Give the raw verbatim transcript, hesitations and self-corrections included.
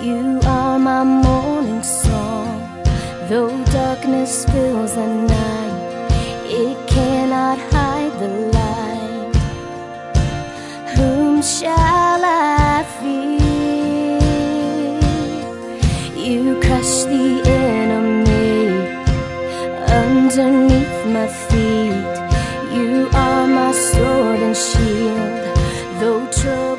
You are my morning song. Though darkness fills the night, it cannot hide the light. Whom shall I fear? You crush the enemy underneath my feet. You are my sword and shield, though trouble